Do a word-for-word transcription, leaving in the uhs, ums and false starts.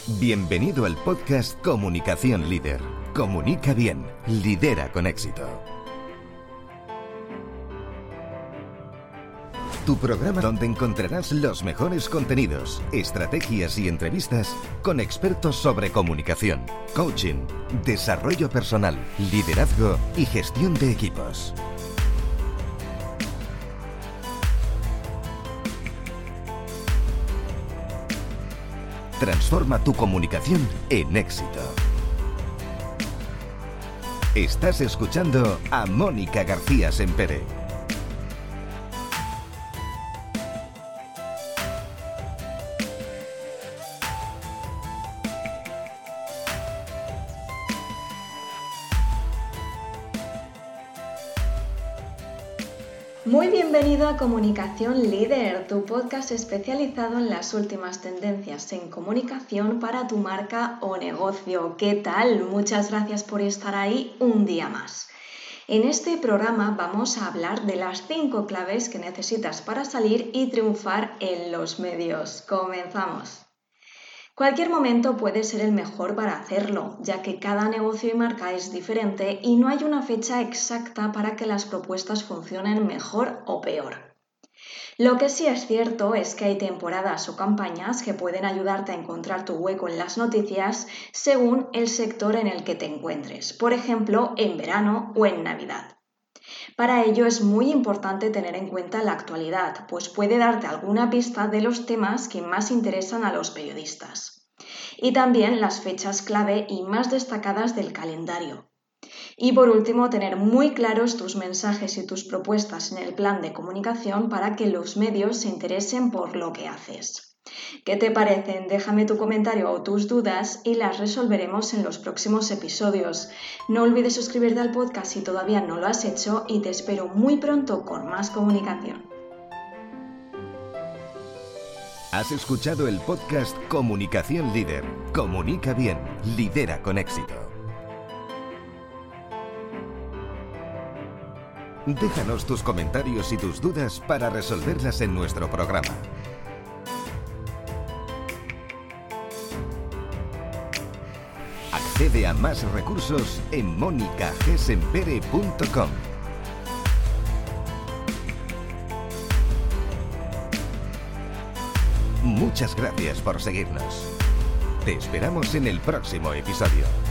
Bienvenido al podcast Comunicación Líder. Comunica bien, lidera con éxito. Tu programa donde encontrarás los mejores contenidos, estrategias y entrevistas con expertos sobre comunicación, coaching, desarrollo personal, liderazgo y gestión de equipos. Transforma tu comunicación en éxito. Estás escuchando a Mónica García Sempere. Muy bienvenido a Comunicación Líder, tu podcast especializado en las últimas tendencias en comunicación para tu marca o negocio. ¿Qué tal? Muchas gracias por estar ahí un día más. En este programa vamos a hablar de las cinco claves que necesitas para salir y triunfar en los medios. Comenzamos. Cualquier momento puede ser el mejor para hacerlo, ya que cada negocio y marca es diferente y no hay una fecha exacta para que las propuestas funcionen mejor o peor. Lo que sí es cierto es que hay temporadas o campañas que pueden ayudarte a encontrar tu hueco en las noticias según el sector en el que te encuentres, por ejemplo, en verano o en Navidad. Para ello es muy importante tener en cuenta la actualidad, pues puede darte alguna pista de los temas que más interesan a los periodistas. Y también las fechas clave y más destacadas del calendario. Y por último, tener muy claros tus mensajes y tus propuestas en el plan de comunicación para que los medios se interesen por lo que haces. ¿Qué te parecen? Déjame tu comentario o tus dudas y las resolveremos en los próximos episodios. No olvides suscribirte al podcast si todavía no lo has hecho y te espero muy pronto con más comunicación. Has escuchado el podcast Comunicación Líder. Comunica bien, lidera con éxito. Déjanos tus comentarios y tus dudas para resolverlas en nuestro programa. Accede a más recursos en mónica g sempere punto com. Muchas gracias por seguirnos. Te esperamos en el próximo episodio.